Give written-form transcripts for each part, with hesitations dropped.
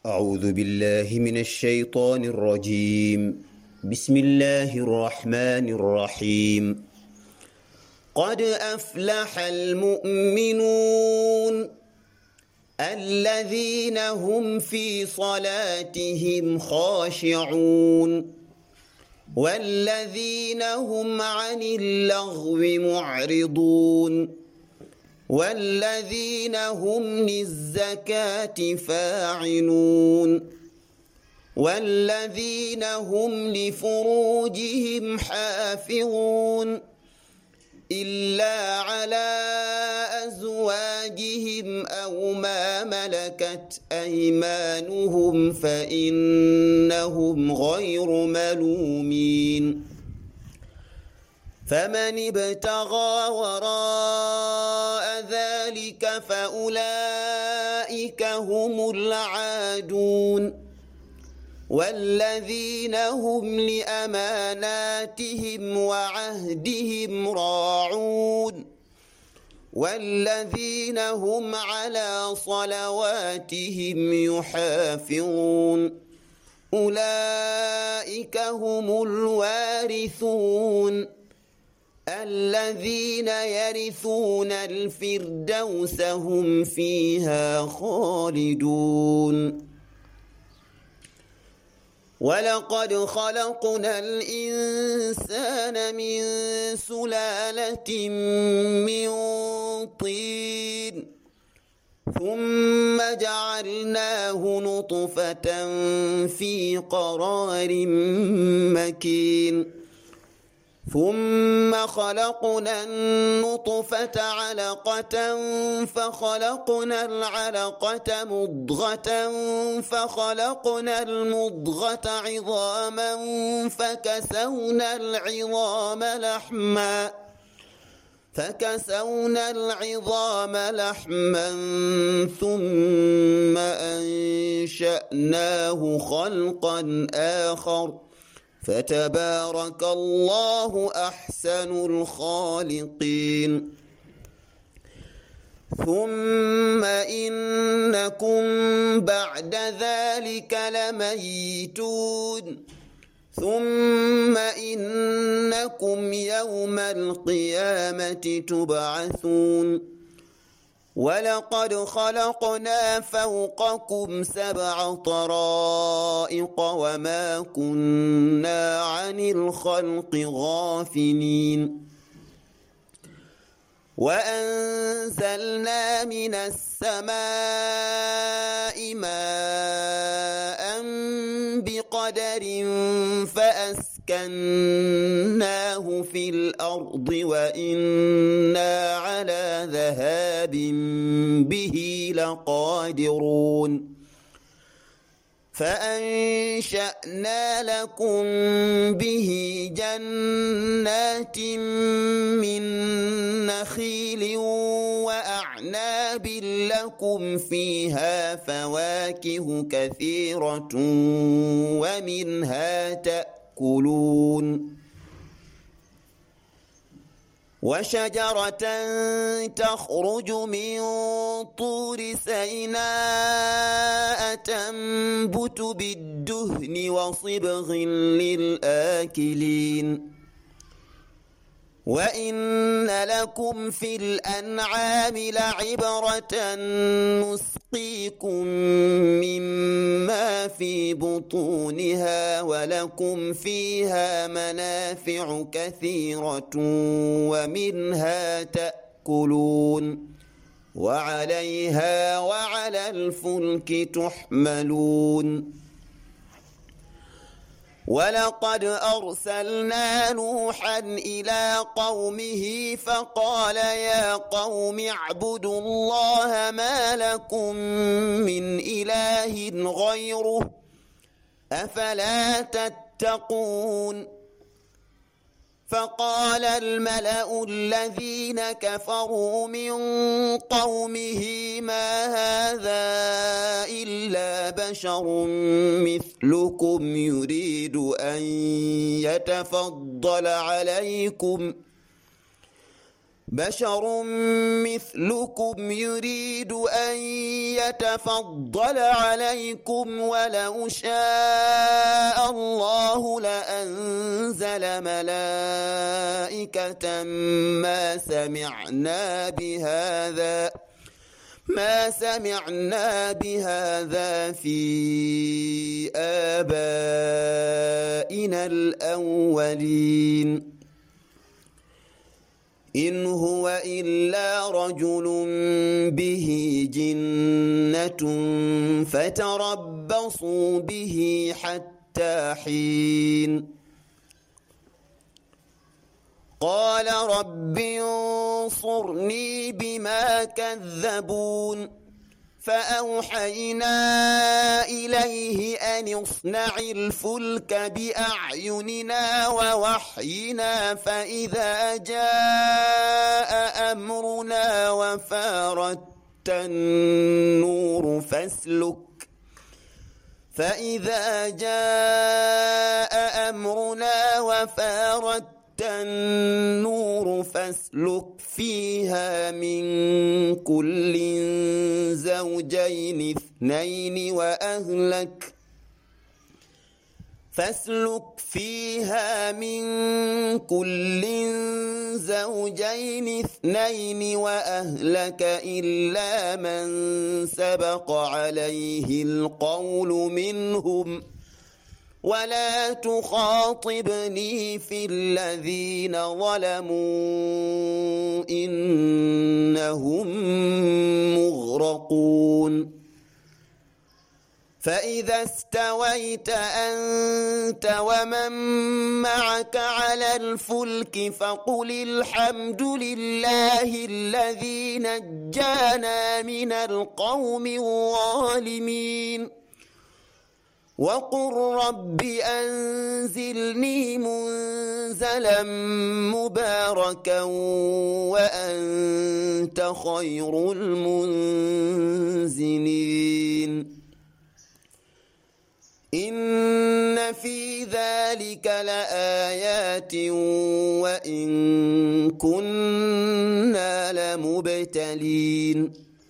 أعوذ بالله من الشيطان الرجيم. بسم الله الرحمن الرحيم. قد أفلح المؤمنون الذين هم في صلاتهم خاشعون والذين هم عن اللغو معرضون والذين هم للزكاة فاعلون والذين هم لفروجهم حافظون إلا على أزواجهم أو ما ملكت أيمانهم فإنهم غير ملومين. فمن ابتغى وراء ذلك فأولئك هم العادون والذين هم لأماناتهم وعهدهم راعون والذين هم على صلواتهم يحافظون أولئك هم الوارثون الذين يرثون الفردوس هم فيها خالدون. ولقد خلقنا الإنسان من سلالة من طين ثم جعلناه نطفة في قرار مكين ثم خلقنا النطفة علقة فخلقنا العلقة مضغة فخلقنا المضغة عظاما فكسونا العظام لحما ثم أنشأناه خلقا آخر فتبارك الله أحسن الخالقين. ثم إنكم بعد ذلك لميتون ثم إنكم يوم القيامة تبعثون. ولقد خلقنا فوقكم 7 طرائق وما كنا عن الخلق غافلين. وأنزلنا من السماء ماء بقدر فأسكناه في الأرض وإنا على ذهاب به لقادرون. فأنشأنا لكم به جنات من نخيل وأعناب لكم فيها فواكه كثيرة ومنها تأكلون. وشجرة تخرج من طور سيناء تنبت بالدهن وصبغ للآكلين. وإن لكم في الأنعام لعبرة نسقيكم مما في بطونها ولكم فيها منافع كثيرة ومنها تأكلون وعليها وعلى الفلك تحملون. ولقد أرسلنا نوحا إلى قومه فقال يا قوم اعبدوا الله ما لكم من إله غيره أفلا تتقون. فقال الملأ الذين كفروا من قومه ما هذا إلا بشر مثلكم يريد أن يتفضل عليكم بشر مثلكم يريد أن يتفضل عليكم ولو شاء الله لأنزل ملائكة ما سمعنا بهذا في آبائنا الأولين إن هو إلا رجل به جنة فتربصوا به حتى حين قال رب انصرني بما كذبون فأوحينا إليه أن اصنع الفلك بأعيننا ووحينا فإذا جاء أمرنا وفارت النور فاسلك فيها من كل زوجين اثنين وأهلك إلا من سبق عليه القول منهم ولا تخاطبني في الذين ظلموا إنهم مغرقون فإذا استويت أنت ومن معك على الفلك فقل الحمد لله الذي نجانا من القوم الظالمين وقل رب أنزلني منزلا مباركا وأنت خير المنزلين إن في ذلك لآيات وإن كنا لمبتلين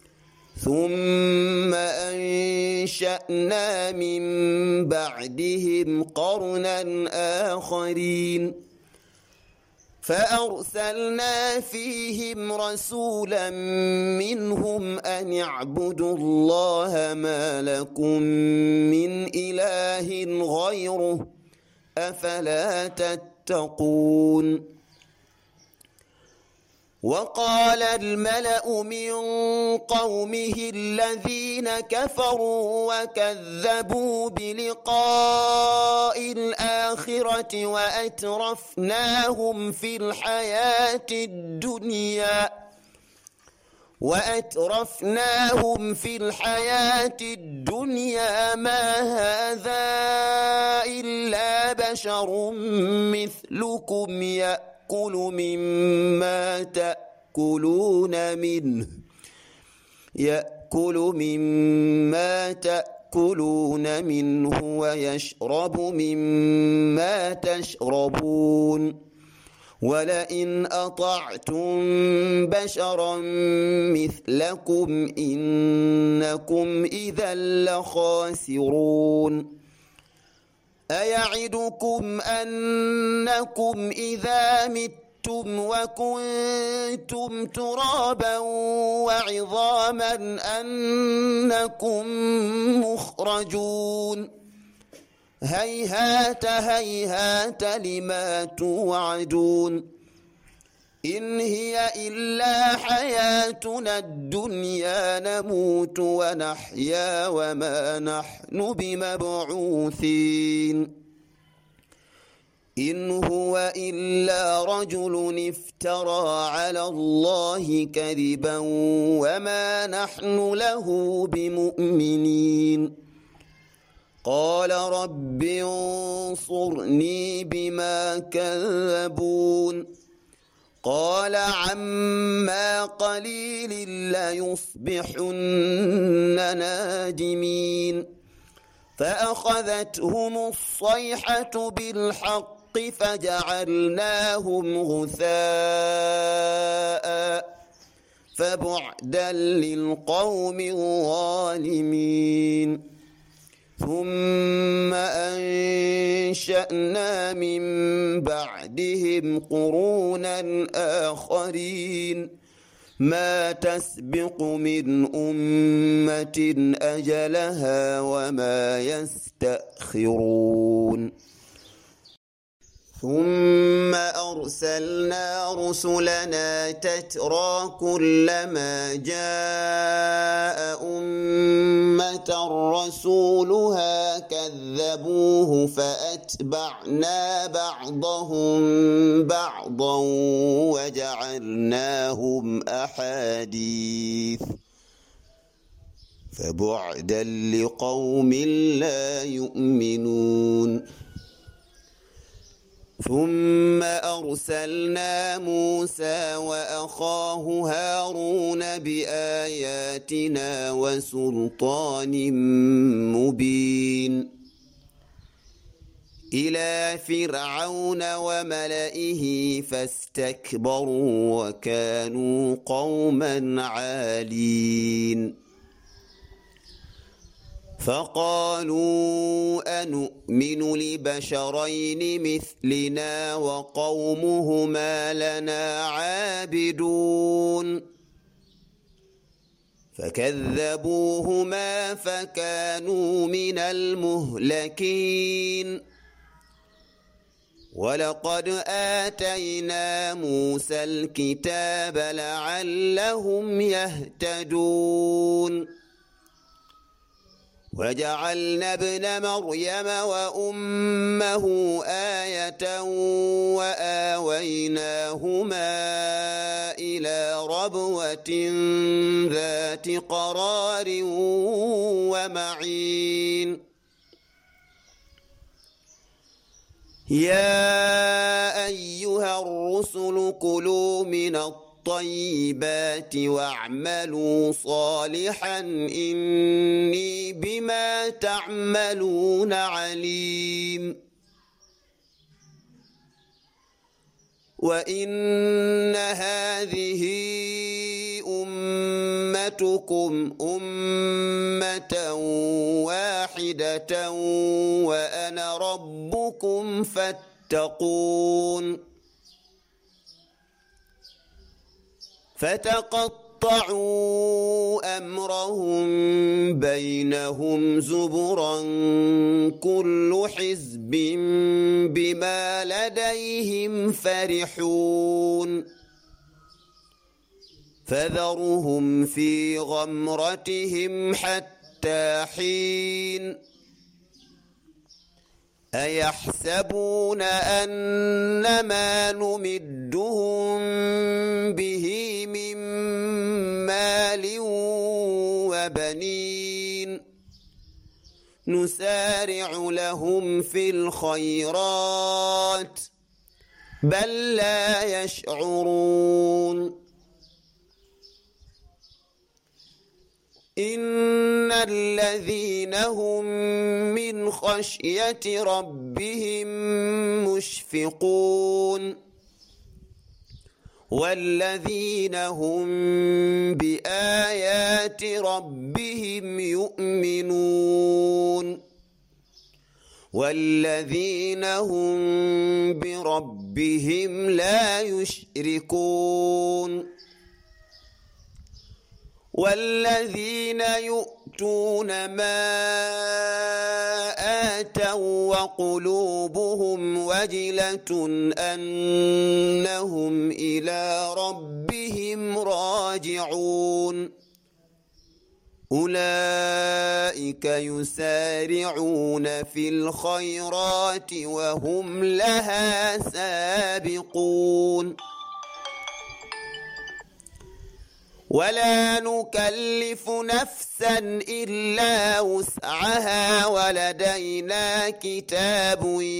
ثم أنشأنا من بعدهم قرنا آخرين فأرسلنا فيهم رسولا منهم أن اعبدوا الله ما لكم من إله غيره أفلا تتقون وقال الملأ من قومه الذين كفروا وكذبوا بلقاء الآخرة وأترفناهم في الحياة الدنيا ما هذا إلا بشر مثلكم يأكل مما تأكلون منه ويشرب مما تشربون ولئن أطعتم بشرا مثلكم إنكم إذا لخاسرون أيعدكم أنكم إذا متم وكنتم ترابا وعظاما أنكم مخرجون هيهات هيهات لما توعدون إن هي إلا حياتنا الدنيا نموت ونحيا وما نحن بمبعوثين إن هو إلا رجل افترى على الله كذبا وما نحن له بمؤمنين قال رب انصرني بما كذبون قال عما قليل ليصبحن نادمين فأخذتهم الصيحة بالحق فجعلناهم غثاء فبعدا للقوم الظالمين ثم أنشأنا من بعدهم قرونا آخرين ما تسبق من أمة أجلها وما يستأخرون ثم أرسلنا رسلنا تترى كلما جاء أمة رسولها كذبوه فأتبعنا بعضهم بعضا وجعلناهم أحاديث فبعدا لقوم لا يؤمنون ثم أرسلنا موسى وأخاه هارون بآياتنا وسلطان مبين إلى فرعون وملئه فاستكبروا وكانوا قوما عالين فقالوا أنؤمن لبشرين مثلنا وقومهما لنا عابدون فكذبوهما فكانوا من المهلكين ولقد آتينا موسى الكتاب لعلهم يهتدون وجعلنا ابن مريم وأمه آية وآويناهما إلى ربوة ذات قرار ومعين يا أيها الرسل كلوا من الطيبات واعملوا صالحا إني بما تعملون عليم وإن هذه أمتكم أمة واحدة وأنا ربكم فاتقون فتقطعوا أمرهم بينهم زبرا كل حزب بما لديهم فرحون فذرهم في غمرتهم حتى حين أيحسبون أنما نمدهم به من مال وبنين نسارع لهم في الخيرات بل لا يشعرون إن الذين هم من خشية ربهم مشفقون والذين هم بآيات ربهم يؤمنون والذين هم بربهم لا يشركون والذين يؤتون ما آتوا وقلوبهم وجلة أنهم إلى ربهم راجعون أولئك يسارعون في الخيرات وهم لها سابقون ولا نكلف نفسا إلا وسعها ولدينا كتاب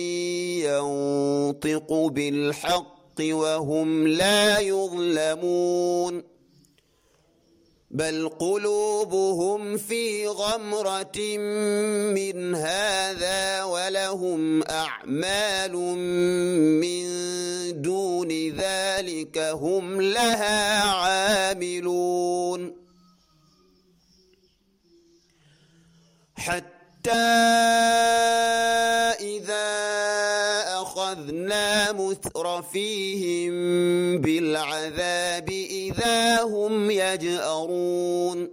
ينطق بالحق وهم لا يظلمون بل قلوبهم في غمرة من هذا ولهم أعمال من دون ذلك هم لها عاملون حتى إذا أخذنا مترفيهم بالعذاب إذا هم يجأرون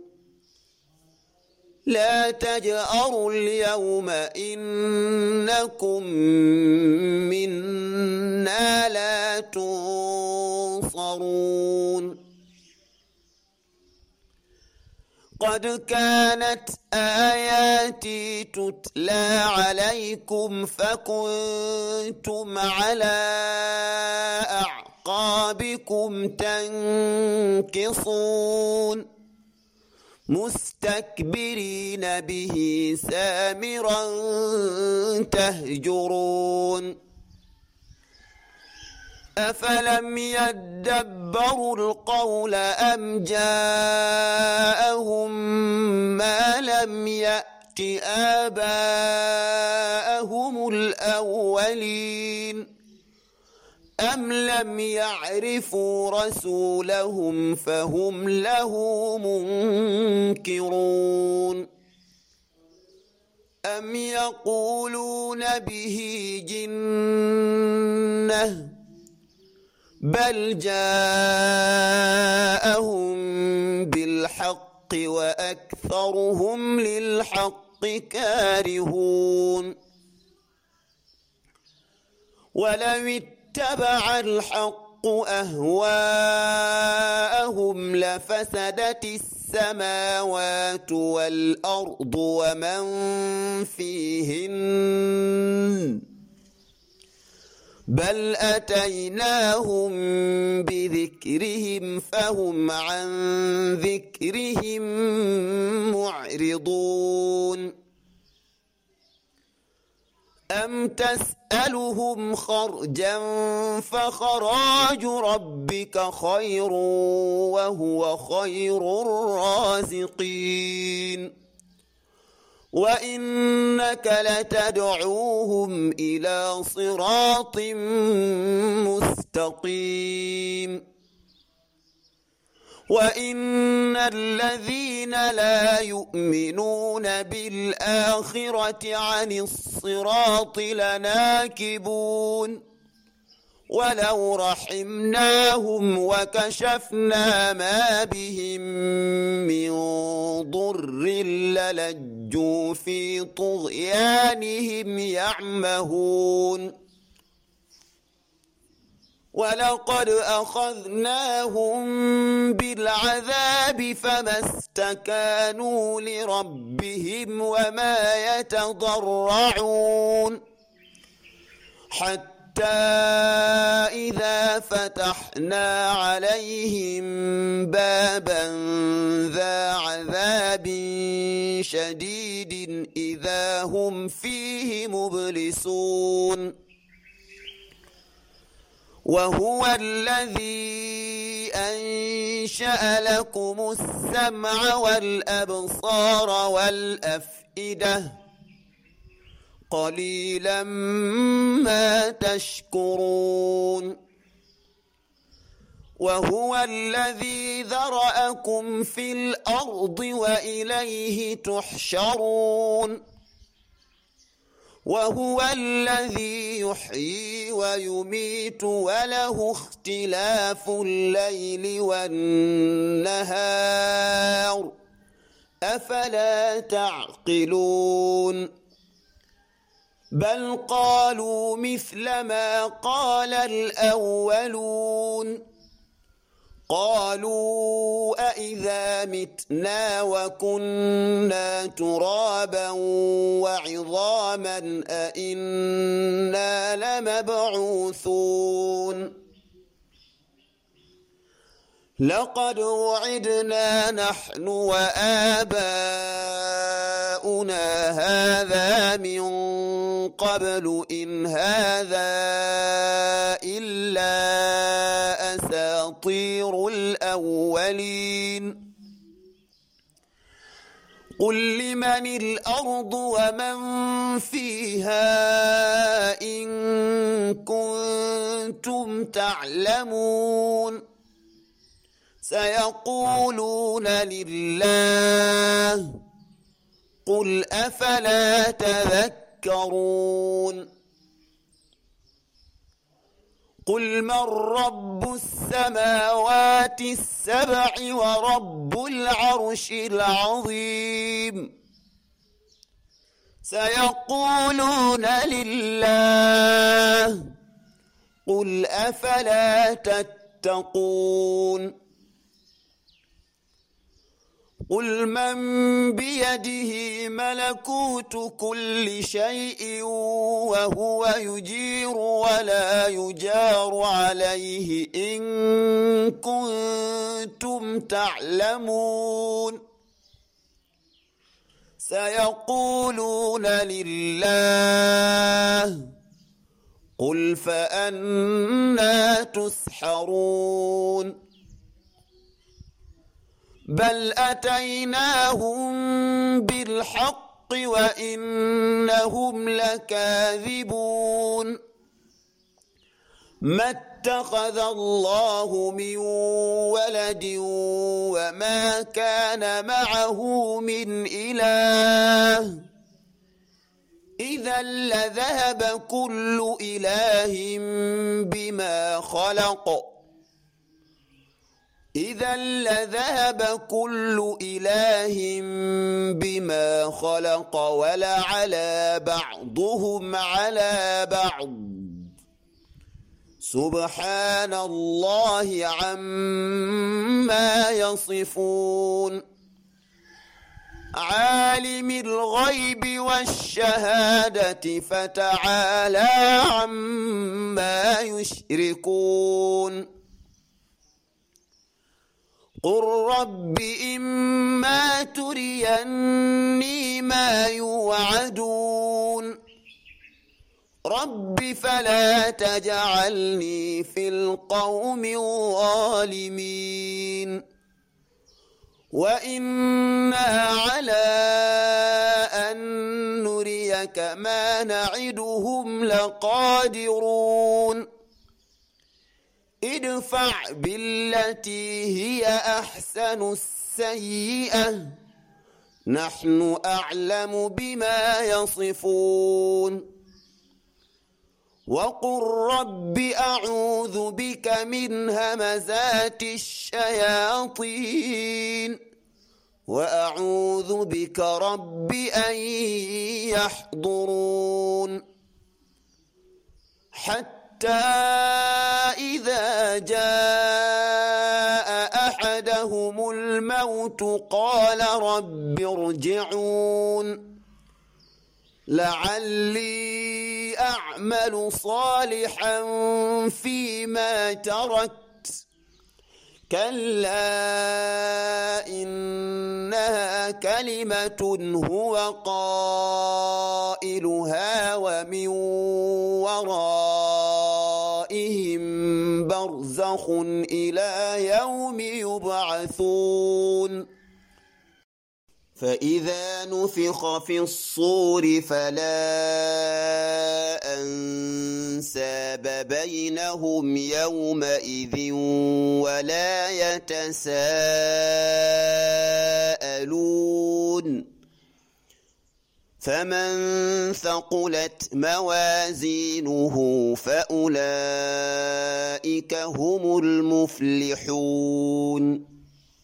لا تجأروا اليوم إنكم منا لا تنصرون قد كانت آياتي تتلى عليكم فكنتم على أعقابكم تنكصون مستكبرين به سامرا تهجرون أفلم يدبروا القول أم جاءهم ما لم يأت آباءهم الأولين أم لم يعرفوا رسولهم فهم له منكرون أم يقولون به جنة بل جاءهم بالحق وأكثرهم للحق كارهون ولو اتبع الحق أهواءهم لفسدت السماوات والأرض ومن فيهن بل أتيناهم بذكرهم فهم عن ذكرهم معرضون أم تسألهم خرجا فخراج ربك خير وهو خير الرازقين وإنك لتدعوهم إلى صراط مستقيم وإن الذين لا يؤمنون بالآخرة عن الصراط لناكبون ولو رحمناهم وكشفنا ما بهم من ضر للجوا في طغيانهم يعمهون ولقد أخذناهم بالعذاب فما استكانوا لربهم وما يتضرعون حتى إذا فتحنا عليهم بابا ذا عذاب شديد إذا هم فيه مبلسون وهو الذي أنشأ لكم السمع والأبصار والأفئدة قليلا ما تشكرون وهو الذي ذرأكم في الأرض وإليه تحشرون وهو الذي يحيي ويميت وله اختلاف الليل والنهار أفلا تعقلون بل قالوا مثل ما قال الأولون قالوا أإذا متنا وكنا ترابا وعظاما أإنا لمبعوثون لقد وعدنا نحن وآباؤنا هذا من قبل إن هذا إلا أساطير الأولين قل لمن الأرض ومن فيها إن كنتم تعلمون سيقولون لله قل أفلا تذكرون قل من رب السماوات السبع ورب العرش العظيم سيقولون لله قل أفلا تتقون قل من بيده ملكوت كل شيء وهو يجير ولا يجار عليه إن كنتم تعلمون سيقولون لله قل فأنى تسحرون بل أتيناهم بالحق وإنهم لكاذبون ما اتخذ الله من ولد وما كان معه من إله إذا لذهب كل إله بما خلق إذا لذهب كل إله بما خلق ولعلى بعضهم على بعض سبحان الله عما يصفون عالم الغيب والشهادة فتعالى عما يشركون قل رب إما تريني ما يوعدون رب فلا تجعلني في القوم الظالمين وإنا على أن نريك ما نعدهم لقادرون ادفع بالتي هي أحسن السيئة نحن أعلم بما يصفون وقل رب أعوذ بك من همزات الشياطين وأعوذ بك رب أن يحضرون حتى إذا جاء أحدهم الموت قال رب ارجعون لعلي أعمل صالحا فيما تركت كلا إنها كلمة هو قائلها ومن ورائهم برزخ إلى يوم يبعثون فإذا نفخ في الصور فلا أنساب بينهم يومئذ ولا يتساءلون فمن ثقلت موازينه فأولئك هم المفلحون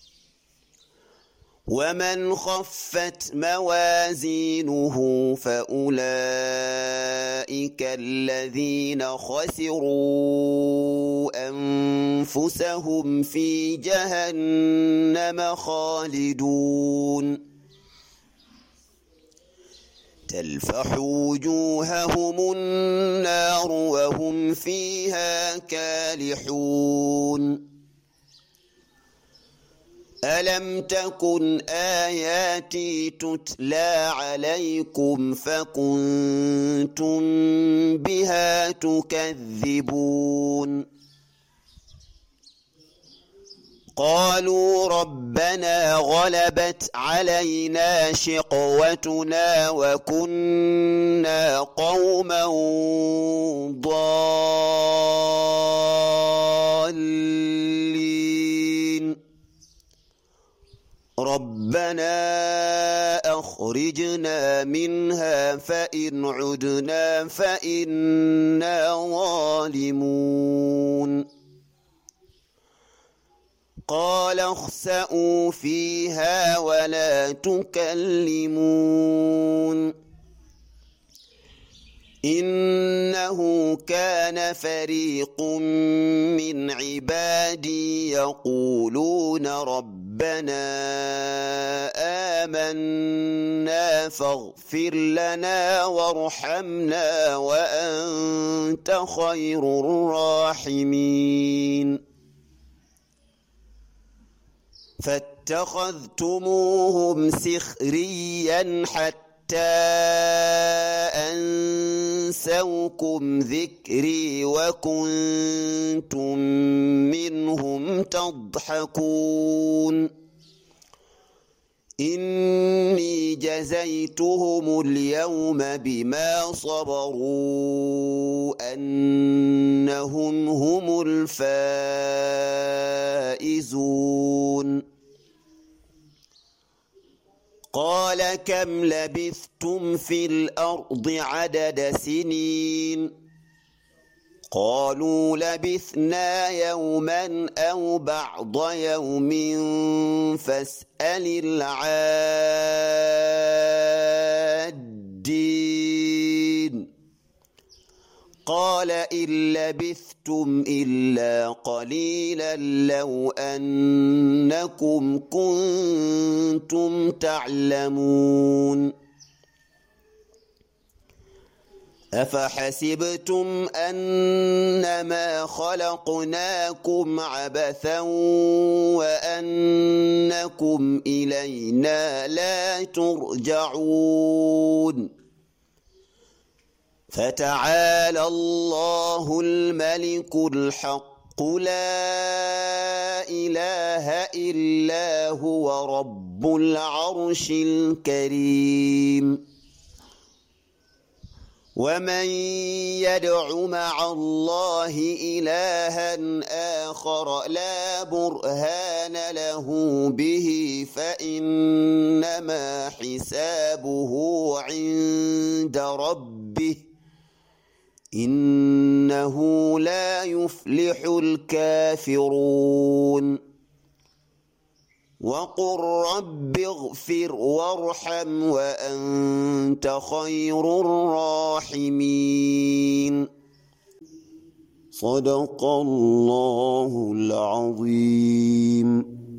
ومن خفت موازينه فأولئك الذين خسروا أنفسهم في جهنم خالدون تلفح وجوههم النار وهم فيها كالحون ألم تكن آياتي تتلى عليكم فكنتم بها تكذبون قالوا ربنا غلبت علينا شقوتنا وكنا قوما ضالين ربنا أخرجنا منها فإن عدنا فإنا ظالمون قال اخسئوا فيها ولا تكلمون إنه كان فريق من عبادي يقولون ربنا آمنا فاغفر لنا وارحمنا وأنت خير الراحمين فاتخذتموهم سخريا حتى أنسوكم ذكري وكنتم منهم تضحكون إني جزيتهم اليوم بما صبروا أنهم هم الفائزون قال كم لبثتم في الأرض عدد سنين قالوا لبثنا يوما أو بعض يوم فاسأل العادين قال إن لبثتم إلا قليلا لو أنكم كنتم تعلمون أفحسبتم أنما خلقناكم عبثا وأنكم إلينا لا ترجعون فتعالى الله الملك الحق لا إله إلا هو رب العرش الكريم ومن يدع مع الله إلها آخر لا برهان له به فإنما حسابه عند ربه إنه لا يفلح الكافرون وقل رب اغفر وارحم وأنت خير الراحمين صدق الله العظيم.